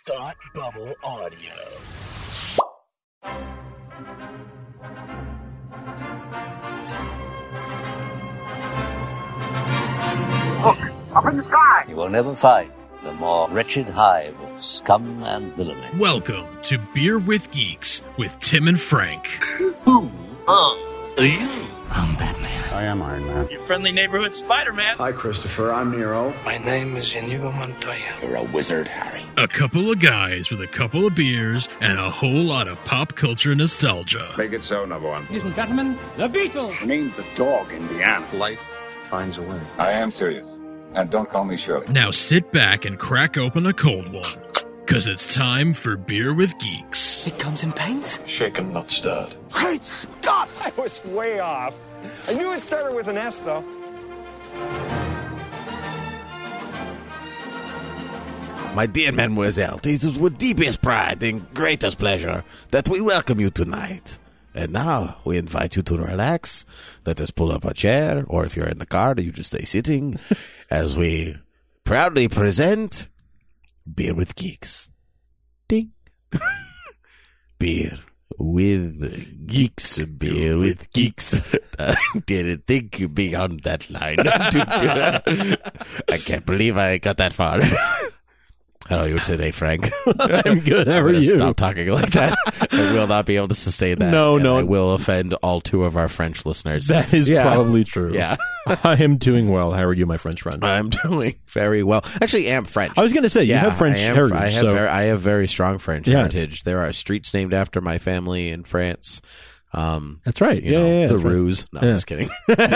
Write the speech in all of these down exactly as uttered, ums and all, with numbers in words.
Thought Bubble Audio. Look, up in the sky! You will never find the more wretched hive of scum and villainy. Welcome to Beer with Geeks with Tim and Frank. Who are you? I'm Batman. I am Iron Man. Your friendly neighborhood Spider-Man. Hi, Christopher. I'm Nero. My name is Inigo Montoya. You're a wizard, Harry. A couple of guys with a couple of beers and a whole lot of pop culture nostalgia. Make it so, number one. Ladies and gentlemen, the Beatles. Named the dog Indiana. Life finds a way. I am serious. And don't call me Shirley. Now sit back and crack open a cold one, because it's time for Beer with Geeks. It comes in pints? Shaken, not stirred. Great Scott! I was way off. I knew it started with an S, though. My dear mademoiselle, it is with deepest pride and greatest pleasure that we welcome you tonight. And now, we invite you to relax. Let us pull up a chair, or if you're in the car, you just stay sitting, as we proudly present Beer with Geeks. Ding. Beer with Geeks. Beer with Geeks. I didn't think beyond that line. I can't believe I got that far. How are you today, Frank? I'm good. How are you? Stop talking like that. I will not be able to sustain that. No, and no. I will offend all two of our French listeners. That is Yeah. probably true. Yeah. I am doing well. How are you, my French friend? I'm doing very well. Actually, I am French. I was going to say, you yeah, have French I am, heritage. I have, so. very, I have very strong French Yes. heritage. There are streets named after my family in France. Um, That's right. you Yeah, know, yeah, yeah, the that's right. Ruse. No, Yeah. I'm just kidding.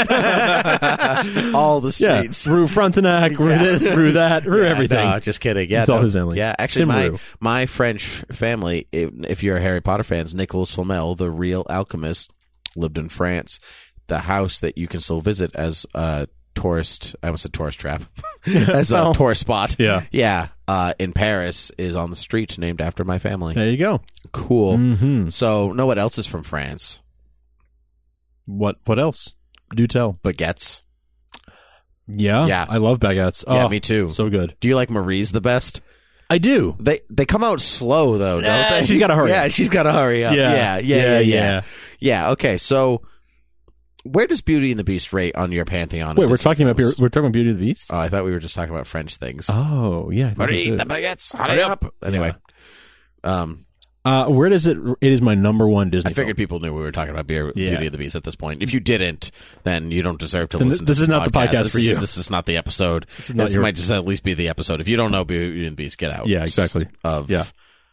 All the Yeah, streets. Rue Frontenac, Rue Yeah. this, Rue that, Rue Yeah, everything. No, just kidding. Yeah, It's all no. his family. Yeah, actually, Tim my Rue. my French family. If, if you're a Harry Potter fans, Nicolas Flamel, the real alchemist, lived in France. The house that you can still visit as a tourist. I almost said tourist trap. as a Well, tourist spot. yeah. yeah. Uh, in Paris is on the street named after my family. There you go. Cool. Mm-hmm. So, know what else is from France? What What else? Do tell. Baguettes. Yeah. Yeah. I love baguettes. Yeah, Oh, me too. So good. Do you like Marie's the best? I do. They they come out slow though, don't Eh, they? she's gotta hurry Yeah, up. she's got to hurry up. Yeah. Yeah, yeah, Yeah, yeah, yeah. yeah. Yeah, okay. So where does Beauty and the Beast rate on your pantheon? of Wait, we're Disney talking about films? Beer- we're talking about Beauty and the Beast. Oh, I thought we were just talking about French things. Oh, yeah. I think we Marie, did. the baguettes, hurry up. Anyway, um, Uh, where does it? It is my number one Disney. I figured film. people knew we were talking about Beer, Yeah. Beauty and the Beast at this point. If you didn't, then you don't deserve to Then listen this to is not the podcast This for is- you. This is not the episode. This is not This your- might just at least be the episode. If you don't know Beauty and the Beast, get out. Yeah, exactly. Of Yeah.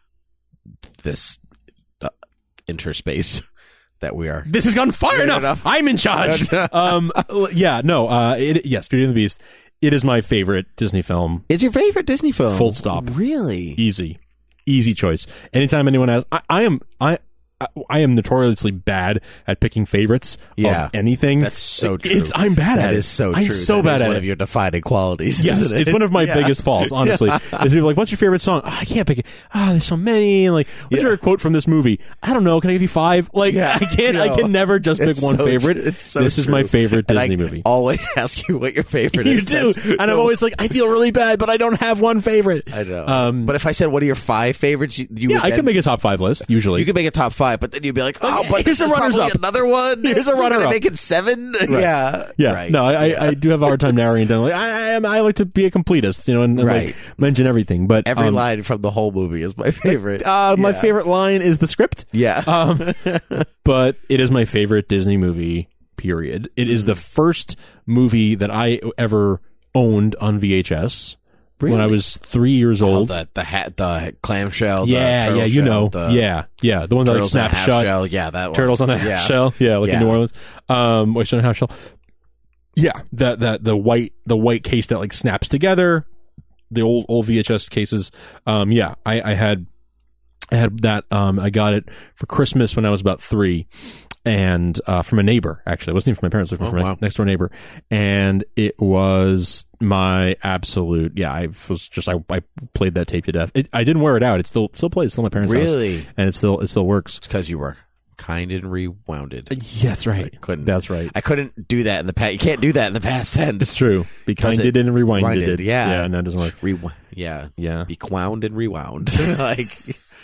this uh, interspace that we are. This has gone far Good enough. enough. I'm in charge. um, yeah, no. Uh, it, yes, Beauty and the Beast. It is my favorite Disney film. It's your favorite Disney film? Full stop. Really? Easy, easy choice. Anytime anyone has, I, I am, I, I am notoriously bad at picking favorites Yeah. of anything. That's so true. It's I'm bad That at it. is so I'm true. so That bad is at one it. of your defining qualities. Yes, isn't it? it's one of my Yeah. biggest faults, honestly. Is people are like, what's your favorite song? Oh, I can't pick it. Ah, there's so many. Like, what's Yeah. your quote from this movie? I don't know. Can I give you five? Like, Yeah. I can't, I No. can never just pick It's one so favorite. true. It's so this is my true. favorite And Disney I movie. always ask you what your favorite You is. do. That's- And I'm always like, I feel really bad, but I don't have one favorite. I know. Um, but if I said, what are your five favorites? You, you yeah, would I then- can make a top five list, usually. You could make a top five, but then you'd be like, oh, but here's a there's runners probably up. another one. Here's a So runner can I up. make it seven? Yeah. Yeah, Right. no, I, Yeah. I, I do have a hard time narrowing it down. Like, I, I am, I like to be a completist, you know, and, and Right. like mention everything. But Every um, line from the whole movie is my favorite. uh, my Yeah. favorite line is the script. Yeah. Um, but it is my favorite Disney movie. Period. It is the first movie that I ever owned on V H S when I Really? was three years Oh, old. the the hat, the clamshell. yeah, the turtle yeah, you shell, know, the yeah, yeah, the one that like turtles on a snaps half shut. shell. Yeah, that one. Turtles on a half Yeah. shell. Yeah, like Yeah. in New Orleans. Um, oyster on a half shell. Yeah, that that the white the white case that like snaps together. The old old V H S cases. Um, yeah, I, I had I had that. Um, I got it for Christmas when I was about three, and uh, from a neighbor. Actually, it wasn't even from my parents. It was Oh, from wow. my next door neighbor, and it was my absolute. Yeah, I was just I, I played that tape to death. It, I didn't wear it out. It still still plays. It's still in my parents' house. Really? And it still it still works. It's because you were kind and rewounded. Yeah, that's right. I couldn't. That's right. I couldn't do that in the past. You can't do that in the past tense. It's true. Be kinded and rewinded. Rewinded, yeah. Yeah, no, it doesn't work. Rew- yeah. Yeah. Be quound and rewound. Like,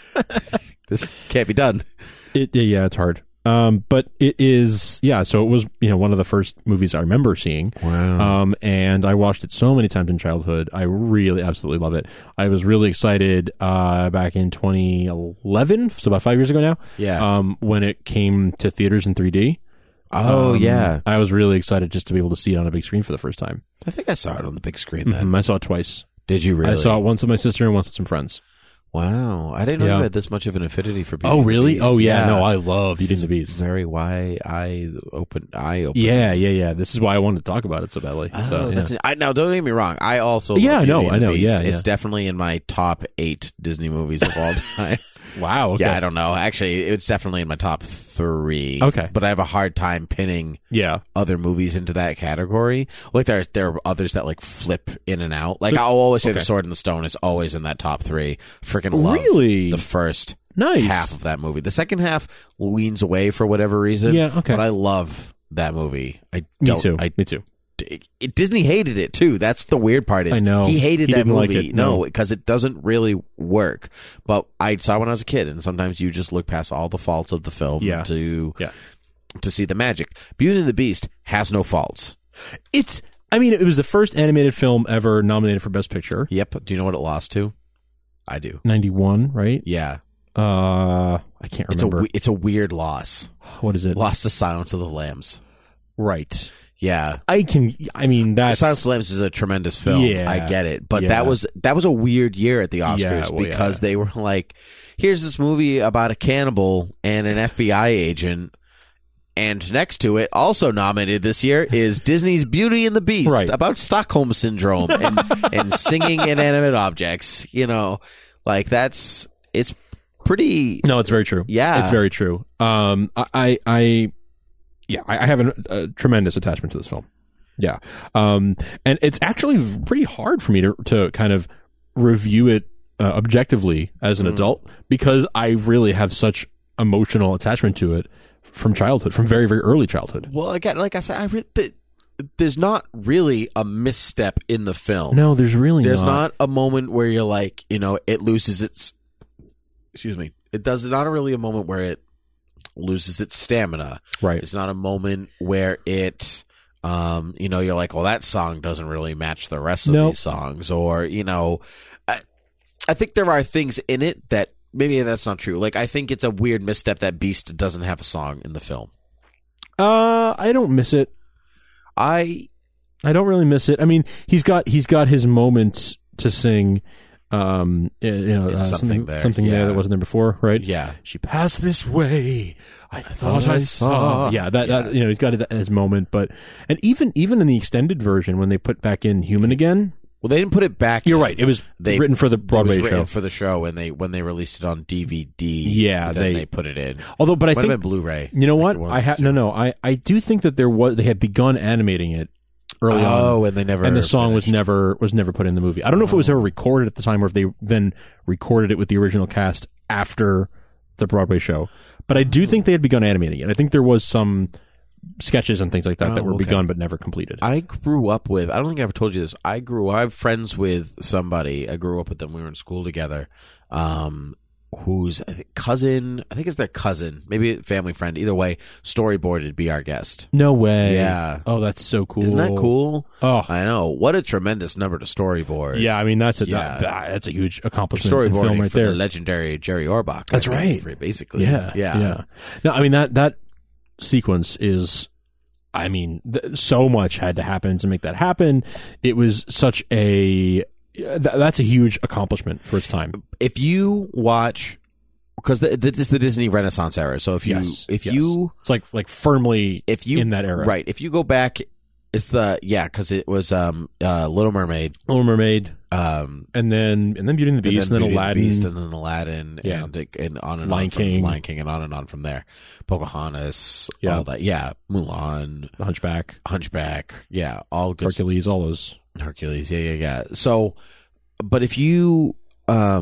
this can't be done. It, yeah, it's hard. Um, but it is, yeah, so it was, you know, one of the first movies I remember seeing. Wow. Um, and I watched it so many times in childhood. I really, absolutely love it. I was really excited, uh, back in twenty eleven, so about five years ago now. Yeah. Um, when it came to theaters in three D. Oh, Um, yeah. I was really excited just to be able to see it on a big screen for the first time. I think I saw it on the big screen then. Mhm, I saw it twice. Did you really? I saw it once with my sister and once with some friends. Wow. I didn't know Yeah. you had this much of an affinity for Beauty Oh, and the really? Beast. Oh, yeah. No, I love Beauty and the Beast. Very wide eyes open, eye open. Yeah, yeah, yeah. This is why I wanted to talk about it so badly. Oh, so, yeah. that's I, now, don't get me wrong. I also love Yeah, I Beauty know, and I the know, Beast. yeah, It's yeah. definitely in my top eight Disney movies of all time. Wow. Okay. Yeah, I don't know. Actually, it's definitely in my top three. Okay. But I have a hard time pinning Yeah. other movies into that category. Like there, there are others that like flip in and out. Like I'll always say Okay. The Sword in the Stone is always in that top three. Freaking love Really? the first Nice. half of that movie. The second half leans away for whatever reason. Yeah, okay. But I love that movie. I Me don't, too. I, Me too. it, it- Disney hated it too. That's the weird part. Is I know. he hated He that didn't like movie. it, no, no. because it doesn't really work. But I saw it when I was a kid, and sometimes you just look past all the faults of the film Yeah. to Yeah. to see the magic. Beauty and the Beast has no faults. It's, I mean, it was the first animated film ever nominated for Best Picture. Yep. Do you know what it lost to? I do. ninety-one, right? Yeah. Uh, I can't It's a remember. we- it's a weird loss. What is it? Lost to Silence of the Lambs. Right. Yeah. I can, I mean, that's. Silence of the Lambs is a tremendous film. Yeah. I get it. But Yeah. that was that was a weird year at the Oscars Yeah, well, because yeah. they were like, here's this movie about a cannibal and an F B I agent. And next to it, also nominated this year, is Disney's Beauty and the Beast, Right. about Stockholm Syndrome and, and singing inanimate objects. You know, like that's, it's pretty. No, it's very true. Yeah. It's very true. Um, I, I, I yeah, I, I have an, a tremendous attachment to this film. Yeah. Um, and it's actually pretty hard for me to, to kind of review it uh, objectively as an Mm. adult because I really have such emotional attachment to it from childhood, from very, very early childhood. Well, again, like I said, I re- th- there's not really a misstep in the film. No, there's really There's not. not a moment where you're like, you know, it loses its. Excuse me. It does not really a moment where it loses its stamina. Right. It's not a moment where it, um, you know, you're like, well, that song doesn't really match the rest of Nope. these songs, or you know, I, I think there are things in it that maybe that's not true. Like, I think it's a weird misstep that Beast doesn't have a song in the film. Uh, I don't miss it. I I don't really miss it. I mean, he's got he's got his moments to sing. Um, you know, And uh, something something there, something there yeah. that wasn't there before, right? yeah. She passed this way. I, thought, thought I I saw. saw. Yeah, that, Yeah. that you know, he's got his moment, but and even even in the extended version when they put back in "Human" again, Well, they didn't put it back. you're in. right. It was They written for the It Broadway was written show. for the show, and they when they released it on D V D. Yeah, then they- they, put it in. Although, but I Might have think been Blu-ray. you know what Like it I was. have no no I I do think that there was they had begun animating it early on. Oh, and they never and the song was finished. never was never put in the movie. I don't know if it was ever recorded at the time or if they then recorded it with the original cast after the Broadway show. But I do think they had begun animating it. I think there was some sketches and things like that Oh, that were okay. begun but never completed. I grew up with. I don't think I ever told you this. I grew. I have friends with somebody. I grew up with them. We were in school together. Um, whose I think, cousin? I think it's their cousin, maybe a family friend. Either way, storyboarded be our guest. No way. Yeah. Oh, that's so cool. Isn't that cool? Oh, I know. What a tremendous number to storyboard. yeah. I mean, that's a Yeah. that- that's a huge accomplishment in Storyboarding film right for there. the legendary Jerry Orbach. That's I mean, right. for- Basically. Yeah, Yeah. yeah. No, I mean that that sequence is. I mean, th- so much had to happen to make that happen. It was such a. Th- that's a huge accomplishment for its time. If you watch, because the, this is the Disney Renaissance era. So if you, Yes, if yes. you, It's like like firmly if you in that era, right? If you go back, it's the yeah, because it was um uh Little Mermaid, Little Mermaid, um and then and then Beauty and the Beast, and then, Beauty and the Aladdin, Beast, and then Aladdin, Yeah. and, and on and Lion on from, King. Lion King, and on and on from there. Pocahontas, Yeah. all that, yeah, Mulan, The Hunchback, Hunchback, yeah, all good. Hercules, all those. Hercules, yeah, yeah, yeah. So, but if you, um,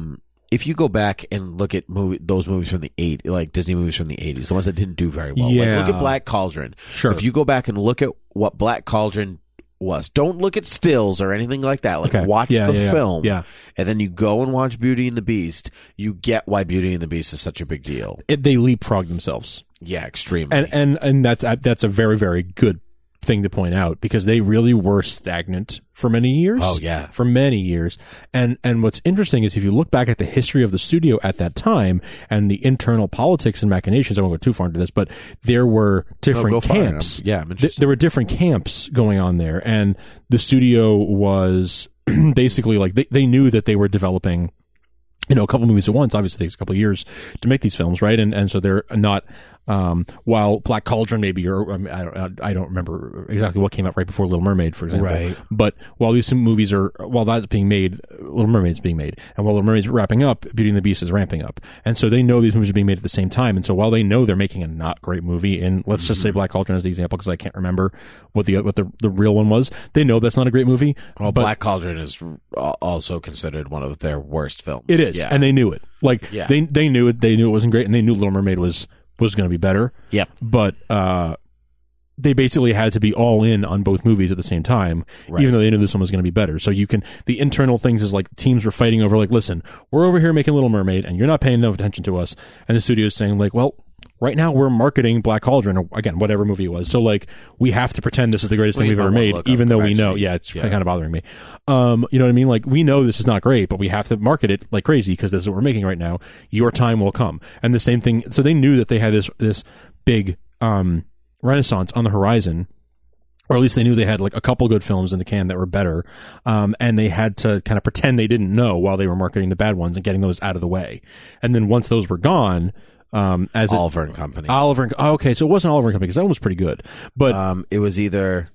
if you go back and look at movie, those movies from the eight, like Disney movies from the eighties, the ones that didn't do very well, Yeah. like look at Black Cauldron. Sure. If you go back and look at what Black Cauldron was, don't look at stills or anything like that. Like Okay. watch Yeah, the yeah, yeah. film, Yeah. and then you go and watch Beauty and the Beast. You get why Beauty and the Beast is such a big deal. It, they leapfrog themselves. Yeah, extremely. And and and that's that's a very very good thing to point out because they really were stagnant for many years. Oh, yeah. For many years. And and what's interesting is if you look back at the history of the studio at that time and the internal politics and machinations, I won't go too far into this, but there were different go far. camps. Yeah, I'm Th- interested. there were different camps going on there, and the studio was basically like they, they knew that they were developing you know, a couple movies at once. Obviously, it takes a couple of years to make these films, right? And and so they're not. Um, while Black Cauldron, maybe, or I, mean, I don't, I don't remember exactly what came out right before Little Mermaid, for example. Right. But while these movies are, while that's being made, Little Mermaid's being made, and while Little Mermaid's wrapping up, Beauty and the Beast is ramping up, and so they know these movies are being made at the same time. And so while they know they're making a not great movie, and let's just say Black Cauldron is the example because I can't remember what the what the the real one was, they know that's not a great movie. Well, but Black Cauldron is also considered one of their worst films. It is, yeah. and they knew it. Like Yeah. they they knew it. They knew it wasn't great, and they knew Little Mermaid was was going to be better. Yep. But uh, they basically had to be all in on both movies at the same time, Right. even though they knew this one was going to be better. So you can the internal things is like teams were fighting over like, listen, we're over here making Little Mermaid, and you're not paying enough attention to us, and the studio is saying like, well. Right now, we're marketing Black Cauldron, or again, whatever movie it was. So, like, we have to pretend this is the greatest Well, thing you we've ever might wanna made, look up even though we correction. know, yeah, it's Yeah. kind of bothering me. Um, you know what I mean? Like, we know this is not great, but we have to market it like crazy because this is what we're making right now. Your time will come, and the same thing. So they knew that they had this this big um, renaissance on the horizon. Or at least they knew they had like a couple good films in the can that were better, um, and they had to kind of pretend they didn't know while they were marketing the bad ones and getting those out of the way. And then once those were gone, um, as it, Oliver and Company. Oliver and oh, okay, so it wasn't Oliver and Company because that one was pretty good. But Um, it was either.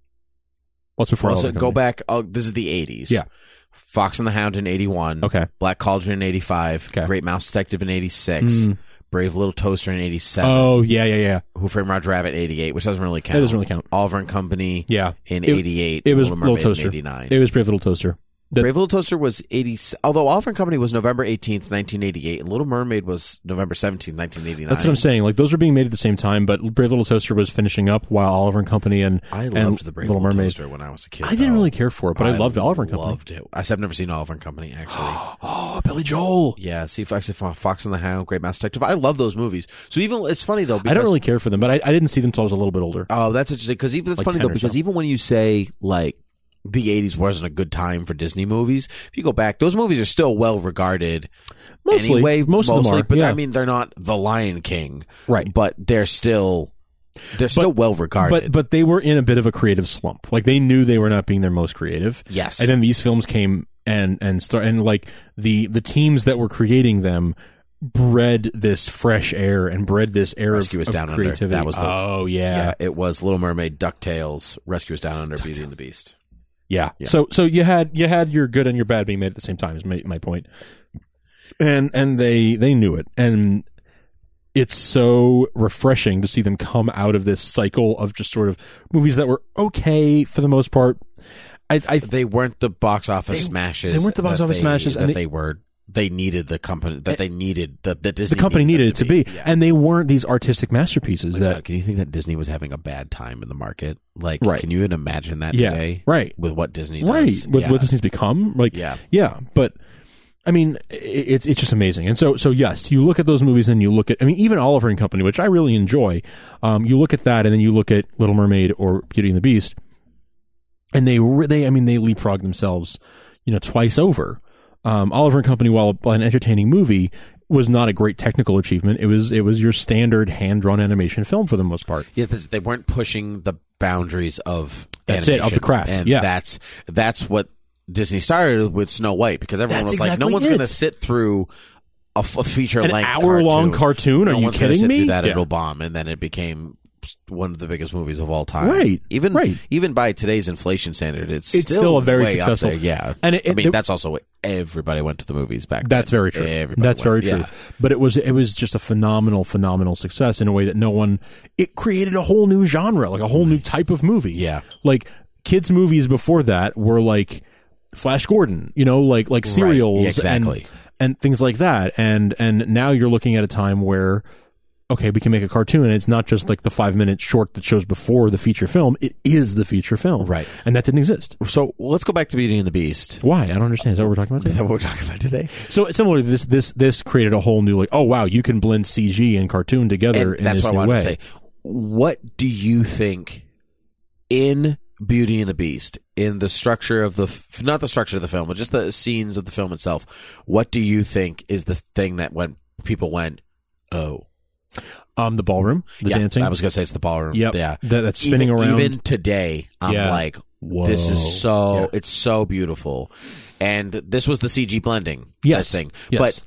what's before Also, Oliver and go Company? back. Oh, this is the eighties. Yeah. Fox and the Hound in eighty-one. Okay. Black Cauldron in eighty-five. Okay. Great Mouse Detective in eighty-six. Mm. Brave Little Toaster in eighty-seven. Oh yeah, yeah, yeah. Who Framed Roger Rabbit eighty-eight, which doesn't really count. That doesn't really count. Oliver and Company. Yeah, In It- eighty-eight. It was Little Little Mermaid Toaster. in eighty-nine. It was Brave Little Toaster. The- Brave Little Toaster was eighty. Although Oliver and Company was November eighteenth, nineteen eighty-eight, and Little Mermaid was November seventeenth, nineteen eighty-nine. That's what I'm saying. Like those were being made at the same time, but Brave Little Toaster was finishing up while Oliver and Company and I and loved the Brave Little Little Mermaid. Toaster when I was a kid. I didn't though. really care for it, but I, loved Oliver and Company. Loved it. I said I've never seen Oliver and Company actually. Oh, Billy Joel. Yeah, see Fox, Fox and the Hound, Great Mouse Detective. I love those movies. So even it's funny though. Because, I don't really care for them, but I, I didn't see them until I was a little bit older. Oh, that's interesting because even that's Like funny ten though or because so. even when you say like the eighties wasn't a good time for Disney movies, if you go back, those movies are still well regarded. Mostly. anyway, Most of them mostly, are, but yeah. I mean they're not The Lion King, Right. But they're still they're still well regarded. But but they were in a bit of a creative slump. Like they knew they were not being their most creative. Yes. And then these films came and and start and like the the teams that were creating them bred this fresh air and bred this air Rescue of, Us of Down Under. creativity. That was the- oh yeah. yeah, it was Little Mermaid, DuckTales, Rescue Us Down Under, Beauty and the Beast. Yeah. Yeah. So so you had you had your good and your bad being made at the same time is my, my point. And and they they knew it. And it's so refreshing to see them come out of this cycle of just sort of movies that were okay for the most part. I, I They weren't the box office They- smashes. they weren't the box that office they- smashes, that and they, they- were. They needed the company that they needed the the Disney the company needed, needed them it to be, Yeah. and they weren't these artistic masterpieces Like, that God, can you think that Disney was having a bad time in the market? Like, Right. can you even imagine that Yeah, today? right. With what Disney does? right with yeah. what Disney's become, like Yeah. yeah. But I mean, it, it's it's just amazing. And so so yes, you look at those movies and you look at I mean even Oliver and Company, which I really enjoy. Um, you look at that and then you look at Little Mermaid or Beauty and the Beast, and they re- they I mean they leapfrog themselves, you know, twice over. Um, Oliver and Company, while an entertaining movie, was not a great technical achievement. It was it was your standard hand drawn animation film for the most part. Yeah, this, they weren't pushing the boundaries of That's it, animation. of the craft, and yeah. that's that's what Disney started with Snow White because everyone That's was like, exactly no one's it. going to sit through a, f- a feature An length hour-long cartoon? Are No you one's gonna kidding sit me? Through that Yeah. it'll bomb, and then it became one of the biggest movies of all time. Right, Even right. even by today's inflation standard, it's It's still, still a very way up successful- there, yeah, and it- I it- mean there- that's also what everybody went to the movies back. That's then. very true. Everybody That's went, very true. yeah. But it was it was just a phenomenal, phenomenal success in a way that no one. It created a whole new genre, like a whole new type of movie. Yeah. like kids' movies before that were like Flash Gordon, you know, like like serials, Yeah, exactly. and things like that. And and now you're looking at a time where, okay, we can make a cartoon, and it's not just like the five minute short that shows before the feature film. It is the feature film. Right. And that didn't exist. So let's go back to Beauty and the Beast. Why? I don't understand. Is that what we're talking about Is today? that what we're talking about today? So similarly, this this this created a whole new like, oh wow, you can blend C G and cartoon together And in that's this what new I wanted way. to say. What do you think in Beauty and the Beast, in the structure of the, f- not the structure of the film, but just the scenes of the film itself, what do you think is the thing that when people went, oh, Um, the ballroom, the yeah, dancing. I was going to say it's the ballroom. Yep. Yeah. That, that's spinning even, around. Even today, I'm Yeah. like, Whoa. this is so, Yeah. it's so beautiful. And this was the C G blending. Yes. Thing. Yes. But,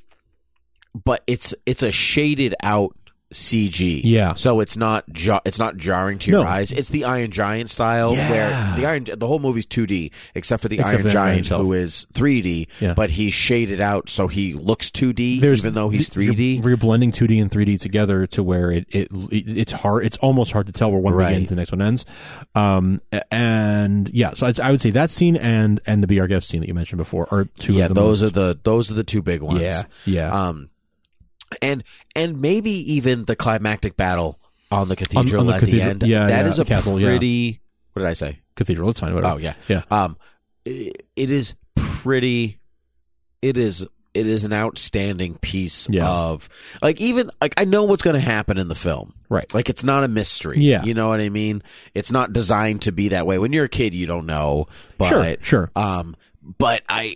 but it's, it's a shaded out C G. Yeah. So it's not jar- it's not jarring to your No. eyes. It's the Iron Giant style Yeah. where the Iron the whole movie's two D except for the Except Iron for the Iron Giant himself. who is three D, Yeah. but he's shaded out so he looks two D even though he's three D. You're, you're blending two D and three D together to where it, it, it it's hard. It's almost hard to tell where one Right. begins and the next one ends. Um, and yeah, so I'd, I would say that scene and and the Be Our Guest scene that you mentioned before are two. Yeah, of the those most, are the those are the two big ones. Yeah, yeah. Um, and and maybe even the climactic battle on the cathedral on the at cathedral. the end. Yeah, that yeah, is a castle, yeah. pretty. What did I say? Cathedral. It's fine. Whatever. Oh yeah, yeah. Um, it, it is pretty. It is. It is an outstanding piece Yeah. of like even like I know what's going to happen in the film. Right. Like it's not a mystery. Yeah. You know what I mean? It's not designed to be that way. When you're a kid, you don't know. But, Sure, sure. Um, but I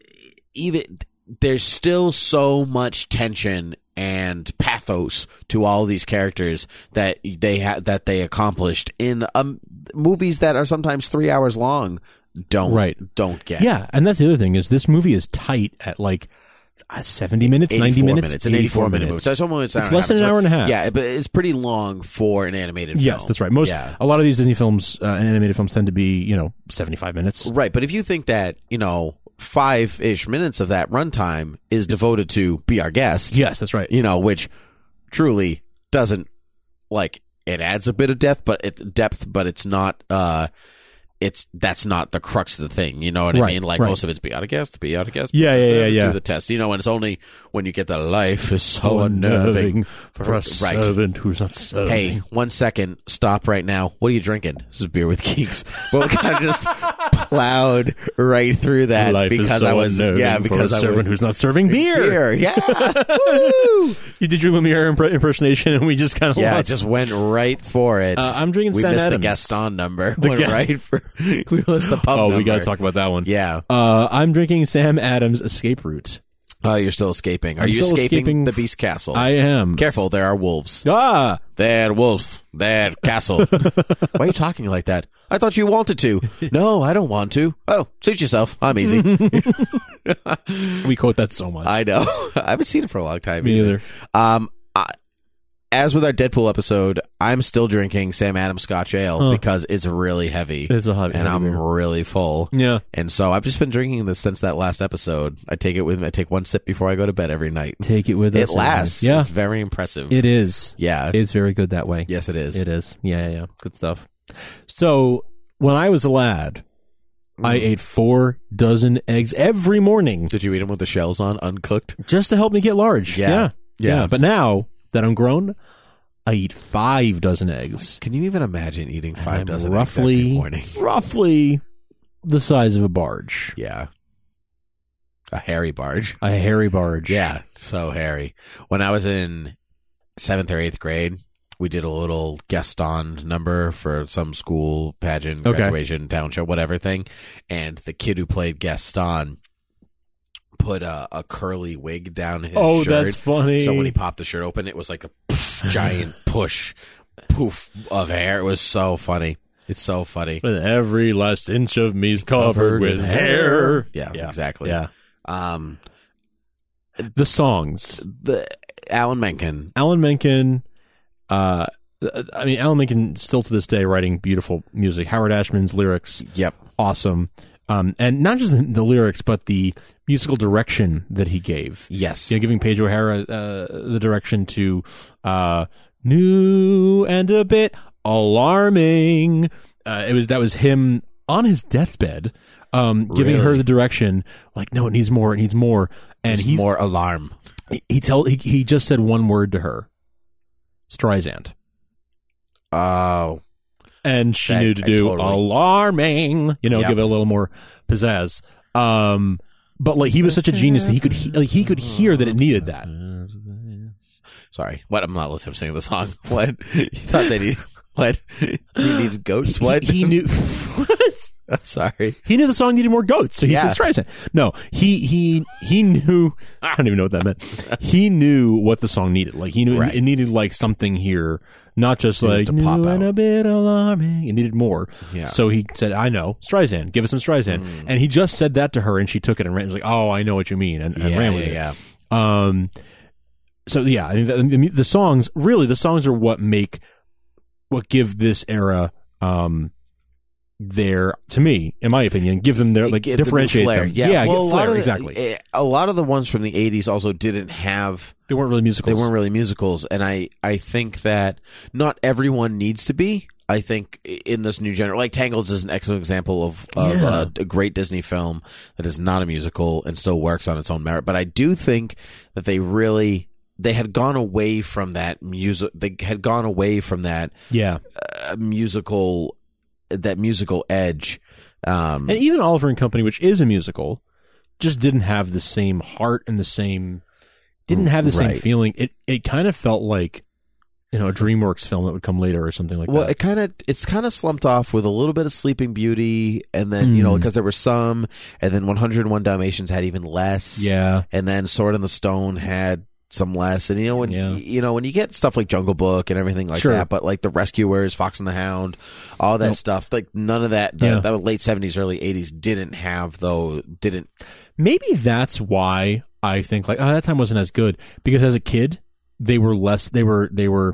even there's still so much tension and pathos to all these characters that they ha- that they accomplished in um movies that are sometimes three hours long. Don't Right. don't get. Yeah, and that's the other thing is this movie is tight at like uh, seventy minutes, ninety eighty-four minutes. It's an eighty-four minute movie. So it's almost an It's hour less than and an a half. hour and a half. Yeah, but it's pretty long for an animated Yes, film. that's right. Most Yeah. a lot of these Disney films uh, and animated films tend to be you know seventy-five minutes. Right, but if you think that, you know, five-ish minutes of that runtime is devoted to Be Our Guest, Yes, that's right. you know, which truly doesn't, like, it adds a bit of depth, but it, depth, but it's not, uh, it's, that's not the crux of the thing, you know what I Right, mean? Like, right. most of it's Be Out of Guest, Be Out of Guest. Yeah, be yeah, yeah, service, yeah. Do the test, you know, and it's only when you get the life is so So unnerving. for a Right. servant who's not serving. Hey, one second, stop right now. What are you drinking? This is Beer with Geeks. Well, kind of just plowed right through that Life is because so I was, unnerving yeah, for because a I servant was who's not serving beer. beer. Yeah, Woo! You did your Lumiere imp- impersonation, and we just kind of Yeah, I lost. just went right for it. Uh, I'm drinking We Sam missed Adams. the Gaston number. The went Ga- right for. We missed the pub oh, number. we got to talk about that one. Yeah. Uh, I'm drinking Sam Adams Escape Route. Oh, you're still escaping. Are I'm you still escaping, escaping the f- Beast Castle? I am. Careful, there are wolves. Ah, There, wolf. There, castle. Why are you talking like that? I thought you wanted to. No, I don't want to. Oh, suit yourself. I'm easy. we quote that so much. I know. I haven't seen it for a long time. Me either. either. Um, I, as with our Deadpool episode, I'm still drinking Sam Adams Scotch Ale Huh. because it's really heavy. It's a heavy- and heavy I'm beer. really full. Yeah. And so I've just been drinking this since that last episode. I take it with me. I take one sip before I go to bed every night. Take it with It us. lasts. Yeah. It's very impressive. It is. Yeah. It's very good that way. yes, it is. It is. Yeah, yeah, yeah. Good stuff. So when I was a lad, I ate four dozen eggs every morning Did you eat them with the shells on, uncooked? just to help me get large. Yeah. Yeah. Yeah. But now that I'm grown, I eat five dozen eggs. Can you even imagine eating five I'm dozen roughly, eggs every morning? roughly the size of a barge. Yeah. A hairy barge. A hairy barge. Yeah, so hairy. When I was in seventh or eighth grade, we did a little Gaston number for some school pageant, Okay. graduation, town show, whatever thing. And the kid who played Gaston put a, a curly wig down his Oh, shirt. that's funny. So when he popped the shirt open, it was like a poof, giant push, poof of hair. It was so funny. It's so funny. With every last inch of me's covered with hair. Yeah, Yeah. exactly. Yeah. Um, The songs. the Alan Menken. Alan Menken, uh, I mean, Alan Menken still to this day writing beautiful music. Howard Ashman's lyrics, Yep. awesome. Um, and not just the, the lyrics, but the musical direction that he gave. Yes. You know, giving Pedro O'Hara uh, the direction to uh, new and a bit alarming. Uh, it was that was him on his deathbed, um, giving Really? her the direction, like, no, it needs more, it needs more. And There's he's more alarm. He, he tell he, he just said one word to her, Streisand, Oh, and she That- knew to I do totally- alarming. You know, Yep. give it a little more pizzazz. Um, but like he was such a genius that he could he, like he could hear that it needed that. sorry. What? I'm not listening. I'm singing the song. What? You thought they needed what? You needed goats? What? He, he knew. What? I'm sorry. He knew the song needed more goats, so he Yeah. said Streisand. No, he he he knew. I don't even know what that meant. He knew what the song needed. Like he knew Right. it needed like something here, not just Needed like to new pop and out. a bit alarming. It needed more. Yeah. So he said, "I know Streisand. Give us some Streisand." Mm. And he just said that to her, and she took it and ran. Was like, "Oh, I know what you mean," and, and Yeah, ran with yeah, it. Um. So yeah, I mean, the, I mean, the songs really the songs are what make what give this era um their to me in my opinion give them their It like gave them differentiate flair. them. Yeah, yeah well, get a lot flair, of the- exactly. eh, A lot of the ones from the eighties also didn't have. They weren't really musicals. They weren't really musicals, and I I think that not everyone needs to be. I think in this new generation, like Tangled is an excellent example of, of Yeah. a, a great Disney film that is not a musical and still works on its own merit. But I do think that they really they had gone away from that music. They had gone away from that Yeah. uh, musical that musical edge. Um, And even Oliver and Company, which is a musical, just didn't have the same heart and the same didn't have the same Right. feeling. It it kind of felt like you know a DreamWorks film that would come later or something like well, that. it kind of it's kind of slumped off with a little bit of Sleeping Beauty, and then you know Mm. because there were some, and then one oh one Dalmatians had even less. Yeah. and then Sword in the Stone had some less, and you know when Yeah. you know when you get stuff like Jungle Book and everything like Sure. that, but like the Rescuers, Fox and the Hound, all that Nope. stuff, like none of that. The, Yeah. That was late seventies, early eighties didn't have though. Didn't Maybe that's why I think like oh that time wasn't as good because as a kid they were less they were they were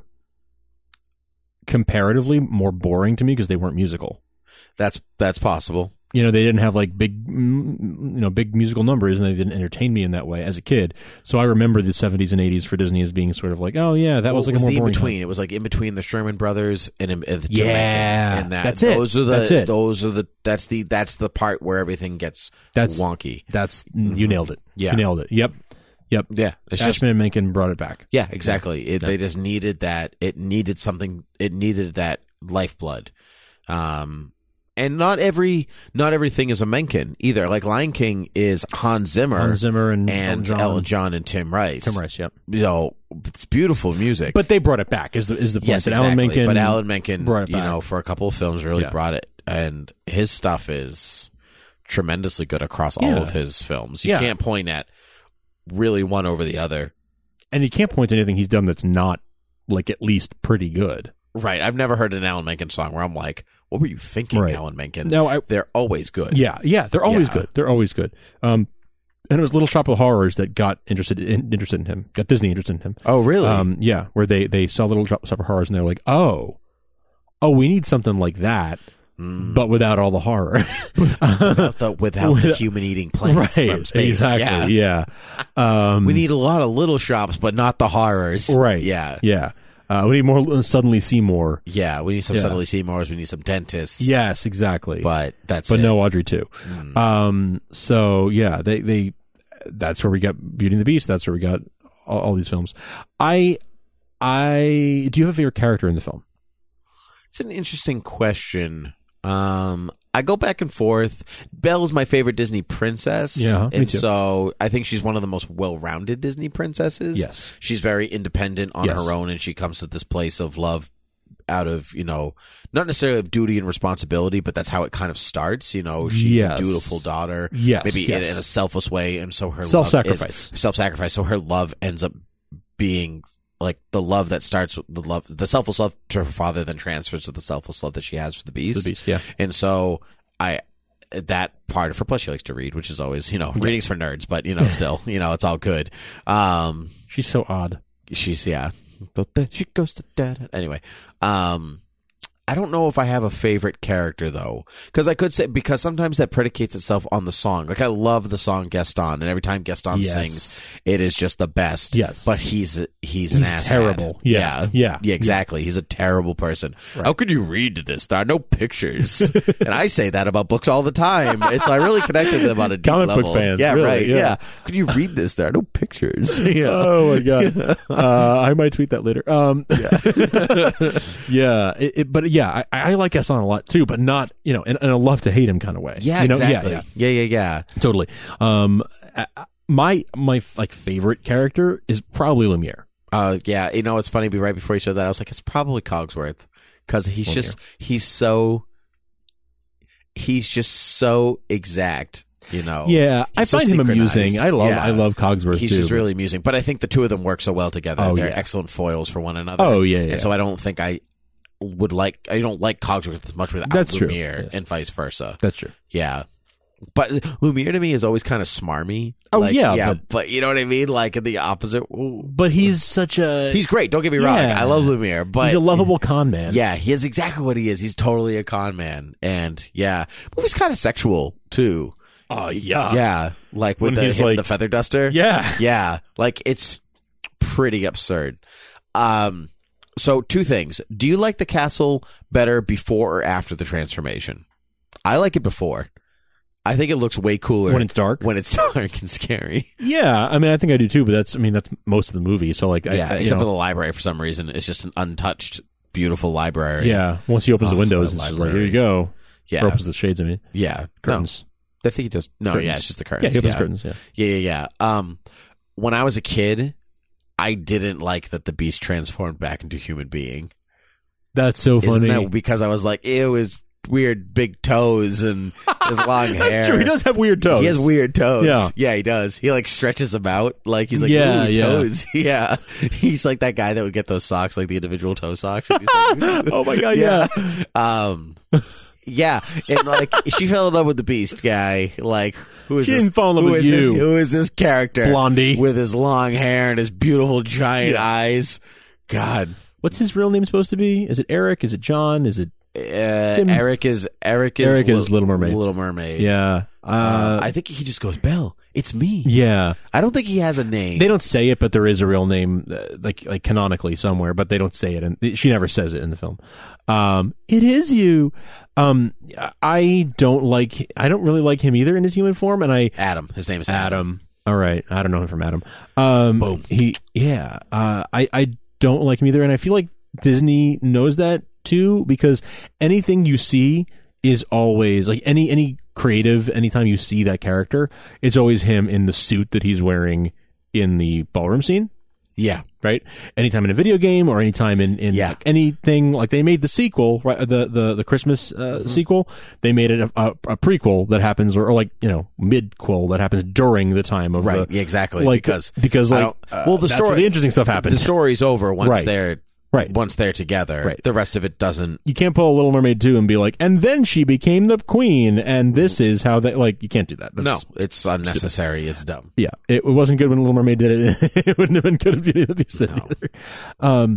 comparatively more boring to me because they weren't musical. that's that's possible. You know, they didn't have like big, mm, you know, big musical numbers, and they didn't entertain me in that way as a kid. So I remember the seventies and eighties for Disney as being sort of like, oh yeah, that was Well, like it a more the in boring between. time. It was like in between the Sherman Brothers and, and the Tim Yeah, Rankin and that. that's it. Those are the That's it. those are the that's the that's the part where everything gets That's- wonky. That's you nailed it. Yeah. You nailed it. Yep, yep. Yeah, it's Ashman just and Menken brought it back. yeah, exactly. It, They just needed that. It needed something. It needed that lifeblood. Um, and not every not everything is a Menken either. Like Lion King is Hans Zimmer, Hans Zimmer and and Elton John. Elton John and Tim Rice. Tim Rice. Yep. You know, it's beautiful music. But they brought it back. Is the is the point? yes, that exactly. Alan Menken but Alan Menken, brought it you back. know, for a couple of films, really Yeah. brought it, and his stuff is tremendously good across all Yeah. of his films. You Yeah. can't point at really one over the other. and you can't point to anything he's done that's not like at least pretty good. Right. I've never heard an Alan Menken song where I'm like, what were you thinking, Right. Alan Menken? No, I, They're always good. yeah, yeah, they're always Yeah. good. They're always good. Um, and it was Little Shop of Horrors that got interested in, interested in him, got Disney interested in him. Oh, really? Um, yeah, where they they saw Little Shop of Horrors and they're like, oh, oh, we need something like that, Mm. but without all the horror. without the, without the With- human eating plants right, from space. exactly. Yeah. Yeah. Um, We need a lot of little shops, but not the horrors. right. Yeah. Yeah. Uh, we need more Suddenly Seymour. Yeah. We need some Yeah. Suddenly Seymours. We need some dentists. Yes, exactly. But that's but it. no Audrey too. Mm. Um, so yeah, they they that's where we got Beauty and the Beast. That's where we got all, all these films. I I do you have a favorite character in the film? It's an interesting question. Um, I go back and forth. Belle is my favorite Disney princess. Yeah, me and too. so I think she's one of the most well-rounded Disney princesses. Yes. She's very independent on Yes. her own, and she comes to this place of love out of, you know, not necessarily of duty and responsibility, but that's how it kind of starts. You know, she's Yes. a dutiful daughter. Yes, Maybe yes. in, in a selfish way, and so her Self-sacrifice. love is self-sacrifice. So her love ends up being like the love that starts with the love, the selfless love to her father, then transfers to the selfless love that she has for the beast. The Beast, yeah. And so I, that part of her, plus she likes to read, which is always, you know, readings for nerds, but you know, still, you know, it's all good. Um, She's so odd. she's, yeah. But then she goes to dad. Anyway, um, I don't know if I have a favorite character though, because I could say because sometimes that predicates itself on the song. Like I love the song Gaston, and every time Gaston Yes. sings, it is just the best. Yes. but he's he's an He's asshat. terrible. Yeah. yeah, Yeah. yeah, exactly. He's a terrible person. Right. How could you read this? There are no pictures, and I say that about books all the time. And so I really connect with them on a deep Comic book level. fans, yeah, really, right. yeah. Yeah. could you read this? There are no pictures. Yeah. Oh my god! uh, I might tweet that later. Um, yeah, yeah. It, it, but yeah, I, I like Gaston a lot too, but not you know in, in a love to hate him kind of way. Yeah, you know? exactly. Yeah, Yeah, yeah, yeah. totally. Um, uh, my my like favorite character is probably Lumiere. Uh, yeah, you know, it's funny. Be right before you said that, I was like, it's probably Cogsworth because he's Lumiere. just he's so he's just so exact. You know, Yeah, I He's so find him synchronized. amusing. I love Yeah. I love Cogsworth. He's too, just but- really amusing. But I think the two of them work so well together. Oh, They're yeah. excellent foils for one another. Oh yeah, yeah. And so I don't think I would like. I don't like Cogsworth as much without That's true. Lumiere, Yes. and vice versa. That's true. Yeah. But Lumiere to me is always kind of smarmy. Oh, Like, yeah, yeah. but- But, you know what I mean? Like in the opposite. Ooh. But he's such a He's great. Don't get me wrong. Yeah. I love Lumiere, but he's a lovable con man. yeah, he is exactly what he is. He's totally a con man, and yeah, movie's kind of sexual too. Oh yeah. Yeah, like with When the, he's him, like- the feather duster. Yeah. yeah, like it's pretty absurd. Um, so two things: do you like the castle better before or after the transformation? I like it before. I think it looks way cooler When it's dark? When it's dark and scary. Yeah, I mean, I think I do too. But that's, I mean, that's most of the movie. So like, Yeah, I, I, you except for know, the library. For some reason, it's just an untouched, beautiful library. yeah. Once he opens Oh, the windows, the it's just like, library. here you go. yeah, Or opens the shades. I mean, yeah. curtains. No, I think he just no. Curtains. Yeah, it's just the Yeah, curtains. he opens yeah. curtains. Yeah. Yeah, yeah, yeah. Um, when I was a kid, I didn't like that the Beast transformed back into a human being. That's so Isn't funny. that because I was like, ew, his weird big toes and his long hair. That's true. He does have weird toes. He has weird toes. Yeah. yeah, he does. He like stretches them out, like he's like, Yeah, ooh, yeah. toes. Yeah, he's like that guy that would get those socks, like the individual toe socks. And he's like, ooh. Oh my god! Yeah. Um, yeah, and like she fell in love with the Beast guy. Like, who is She this? didn't fall in love Who with is this- you. Who is this character? Blondie. with his long hair and his beautiful giant Yeah. eyes. God, What's his real name supposed to be? Is it Eric? Is it John? Is it? uh, Tim- Eric is Eric is Eric is Li- Little Mermaid. Little Mermaid. Yeah. Uh, Uh, I think he just goes Belle. It's me. yeah. I don't think he has a name. They don't say it, but there is a real name, uh, like like canonically somewhere, but they don't say it, and she never says it in the film. Um, it is you. Um, I don't like. I don't really like him either in his human form, and I Adam. His name is Adam. Adam. All right, I don't know him from Adam. Um, Boom. He, yeah. Uh, I I don't like him either, and I feel like Disney knows that too, because anything you see is always like any any creative. Anytime you see that character, it's always him in the suit that he's wearing in the ballroom scene. Yeah. Right. Anytime in a video game or anytime in, in Yeah. like anything, like they made the sequel, right? The, the, the Christmas, uh, Mm-hmm. sequel, they made it a, a, a prequel that happens or, or like, you know, mid-quel that happens during the time of Right. the, Yeah, exactly. like, because because I like, don't- uh, well, the that's story, where the interesting stuff happens. The story's over once Right. they're Right. Once they're together. Right. The rest of it doesn't. You can't pull a Little Mermaid two and be like, and then she became the queen, and this is how they, like, you can't do that. That's No, it's unnecessary. It's dumb. Yeah, it, it wasn't good when Little Mermaid did it. It wouldn't have been good if Beauty and the Beast did it No. either. Um,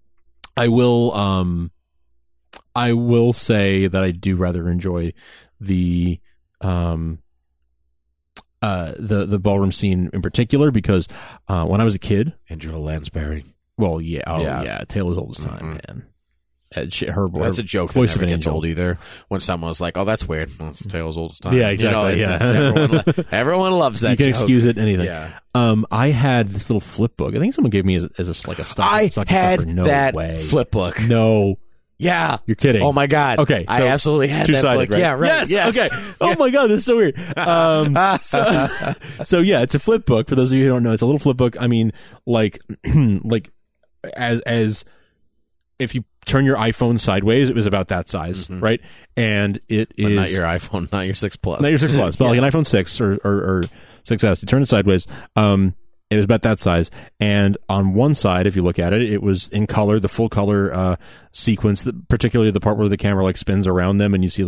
I will, um, I will say that I do rather enjoy the, um, uh, the the ballroom scene in particular because uh, when I was a kid, Angela Lansbury. well, yeah, oh Yeah. yeah, Tale as Old as Time, Mhm. man. Uh, she, her, Well, that's her a joke that voice never of an gets angel. old either. When someone was like, "Oh, that's weird," well, it's the tale's oldest time. Yeah, You know, exactly, it's- yeah. everyone, lo- everyone loves that. You can joke. excuse it, anything. Yeah. Um, I had this little flip book. I think someone gave me as, as a like a stock. I stocking had stuffer. No that way. flip book. No, Yeah. you're kidding. Oh my god. Okay, I so absolutely had that two-sided, book. right? Yeah. Right. Yes. Okay. Oh my god, this is so weird. Um, so, so yeah, it's a flip book. For those of you who don't know, it's a little flip book. I mean, like, like as as if you turn your iPhone sideways, it was about that size, Mhm. right? And it But is not your iPhone, not your six Plus. not your six Plus, but Yeah. like an iPhone six or or, or six S. You turn it sideways. Um, it was about that size, and on one side, if you look at it, it was in color, the full color uh, sequence, the, particularly the part where the camera like spins around them, and you see like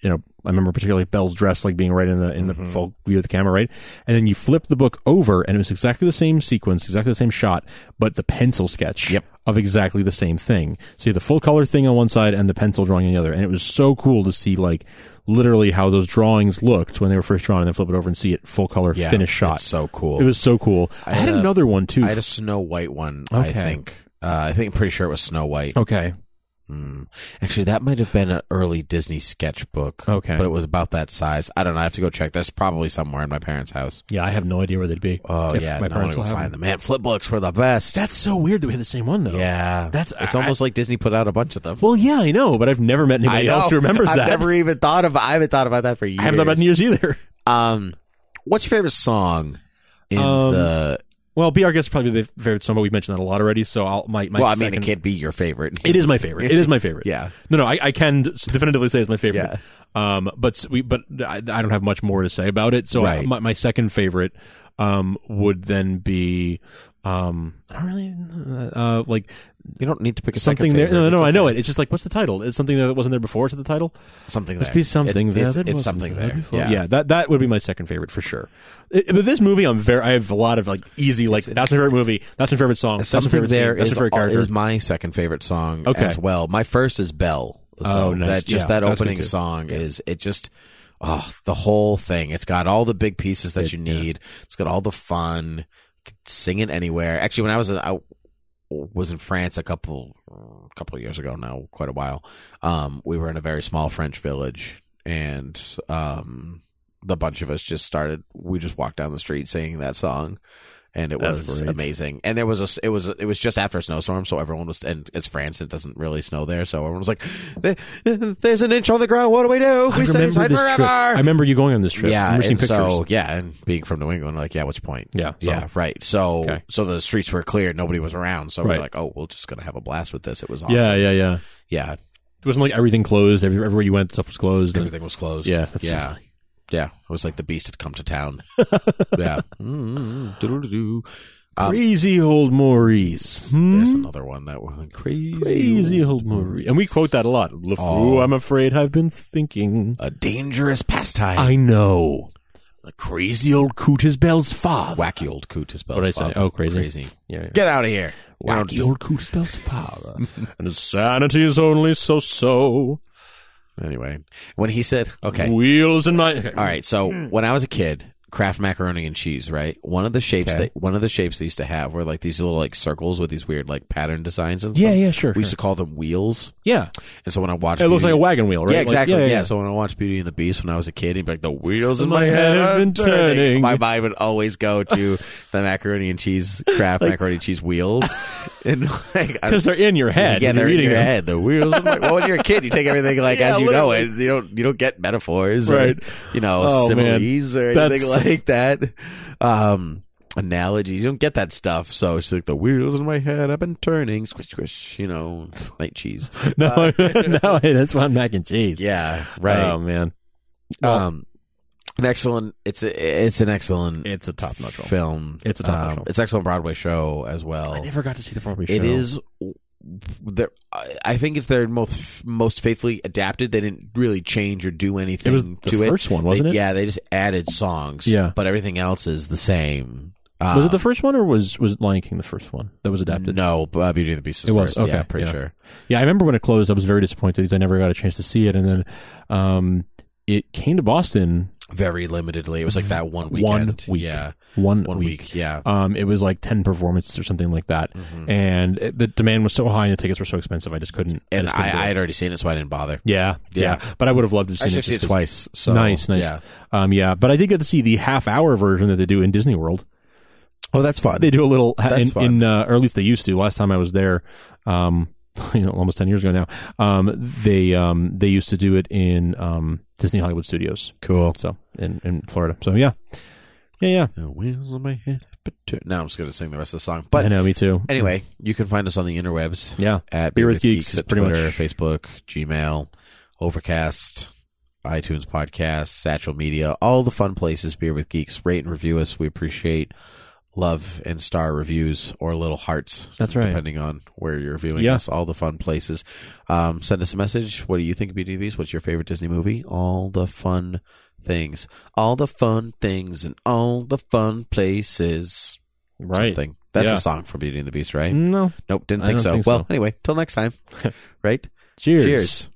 you know, I remember particularly Belle's dress like being right in the in the mm-hmm. full view of the camera, right? And then you flip the book over, and it was exactly the same sequence, exactly the same shot, but the pencil sketch yep. of exactly the same thing. So you have the full color thing on one side and the pencil drawing on the other, and it was so cool to see like literally how those drawings looked when they were first drawn, and then flip it over and see it full color yeah, finished shot. It's so cool. It was so cool. I, I had, had a, another one too. I had a Snow White one. Okay. I think. Uh, I think I'm pretty sure it was Snow White. Okay. Mm. Actually, that might have been an early Disney sketchbook. Okay. But it was about that size. I don't know. I have to go check. That's probably somewhere in my parents' house. Yeah, I have no idea where they'd be. Oh, yeah. My parents will find them. Man, flip books were the best. That's so weird that we had the same one, though. Yeah. That's It's I, almost like Disney put out a bunch of them. Well, yeah, I know, but I've never met anybody else who remembers I've that. I've never even thought of I haven't thought about that for years. I haven't thought about it in years either. Um, what's your favorite song in um, the... Well, Be Our Guest is probably the favorite song, but we've mentioned that a lot already. So I'll my my. Well, I second, mean, it can't be your favorite. It is my favorite. It is my favorite. Yeah. No, no, I, I can definitively say it's my favorite. Yeah. Um, but we, but I, I don't have much more to say about it. So right. I, my my second favorite, um, would then be, um, I don't really, uh, like. You don't need to pick a something second there. favorite. No, no, okay. I know it. It's just like, what's the title? It's something that wasn't there before to the title. Something Must there. be something it, there. It's, that it's wasn't something there. there. Before. Yeah. yeah, that that would be my second favorite for sure. It, but this movie, I'm very. I have a lot of like easy like. That's my favorite movie. That's my favorite song. That's my favorite there scene. That's is, my favorite character. is my second favorite song okay. as well. My first is Belle. Oh, so nice. That, just yeah, that opening song yeah. is it just oh the whole thing. It's got all the big pieces that it, you need. Yeah. It's got all the fun. You can sing it anywhere. Actually, when I was in, I was in France a couple a couple of years ago now, quite a while. Um, we were in a very small French village, and um, the bunch of us just started. We just walked down the street singing that song. And it That's was great. amazing. And there was a, it was, it was just after a snowstorm, so everyone was, and it's France, it doesn't really snow there, so everyone was like, "There's an inch on the ground. What do we do? I We stay inside forever." Trip. I remember you going on this trip. Yeah, I remember seeing and so pictures. yeah, and being from New England, like, yeah, what's your point? Yeah, so. yeah, right. So, Okay. so the streets were clear, nobody was around, so Right. we're like, oh, we're just gonna have a blast with this. It was awesome. Yeah, yeah, yeah. yeah. It wasn't like everything closed. Every, everywhere you went, stuff was closed. Everything was closed. Yeah, that's yeah. So Yeah, it was like the beast had come to town. yeah. Mm-hmm. Do-do-do-do. Um, Crazy old Maurice. Hmm? There's another one that was crazy. Crazy old Maurice. And we quote that a lot. LeFou, Oh. I'm afraid I've been thinking. A dangerous pastime. I know. The crazy old Coot is Belle's father. Wacky old Coot is Belle's What did I say? father. Oh, crazy. Crazy. Yeah, yeah. Get out of here. Wacky old Coot is Belle's father. And his sanity is only so-so. Anyway, when he said, okay. Wheels in my... All right, so when I was a kid, Kraft macaroni and cheese, right? One of the shapes Okay. that one of the shapes they used to have were like these little like circles with these weird like pattern designs and Yeah, stuff. yeah, sure, We sure. used to call them wheels. Yeah. And so when I watched It looks Beauty- like a wagon wheel, right? Yeah, Like- exactly. yeah, yeah, yeah, yeah. So when I watched Beauty and the Beast when I was a kid, he'd be like, the wheels in My my head head have have been been turning. turning. My mind would always go to the macaroni and cheese, Kraft macaroni and cheese wheels. And like, I- Because they're in your head. yeah, and they're you're in eating your them. head. The wheels. In my, well, when you're a kid, you take everything like Yeah, as you know literally. it. You don't. You don't get metaphors, Right. Or, you know, Oh, similes man. or anything That's- like that. Um, analogies. You don't get that stuff. So it's like the wheels in my head have been turning. Squish, squish. You know, like cheese. No, Uh, no, hey, that's one mac and cheese. yeah. Right. Oh, man. um, an excellent. It's a. It's an excellent. It's a top-notch film. It's a top-notch Um, film. it's an excellent Broadway show as well. I never got to see the Broadway show. It is. Their, I I think it's their most most faithfully adapted. They didn't really change or do anything It was to the it. first one, wasn't They- it? Yeah, they just added songs. Yeah. but everything else is the same. Was Uh, it the first one, or was, was Lion King the first one that was adapted? No, uh, Beauty and the Beast is It was, first. okay, Yeah, pretty yeah. sure. Yeah, I remember when it closed, I was very disappointed because I never got a chance to see it. And then um, it came to Boston Very limitedly. It was like that one weekend. one week. Yeah, One, one week. week. Yeah. Um, it was like ten performances or something like that. Mhm. And it, the demand was so high and the tickets were so expensive, I just couldn't. And just couldn't I, do I it. had already seen it, so I didn't bother. Yeah, yeah, Yeah. But I would have loved to have I seen actually it. seen it just 'cause- twice. So nice, nice. Yeah. Um, yeah, but I did get to see the half-hour version that they do in Disney World. Oh, that's fun. They do a little, That's in, fun. in uh, or at least they used to. Last time I was there, um, you know, almost ten years ago now. Um, they um, they used to do it in um, Disney Hollywood Studios. Cool. So in, in Florida. So yeah, yeah, yeah. The wheels on my head. Now I'm just going to sing the rest of the song. But I know, me too. anyway, you can find us on the interwebs. Yeah, At Beer with Geeks, at pretty Twitter, much. Facebook, Gmail, Overcast, iTunes Podcasts, Satchel Media, all the fun places. Beer with Geeks. Rate and review us. We appreciate love and star reviews or little hearts. That's right. Depending on where you're viewing Yeah. us, all the fun places. Um, send us a message. What do you think of Beauty and the Beast? What's your favorite Disney movie? All the fun things. All the fun things and all the fun places. Right. Something. That's Yeah. a song from Beauty and the Beast, right? No. Nope, didn't I think don't so. think well, so. anyway, till next time. Right? Cheers. Cheers.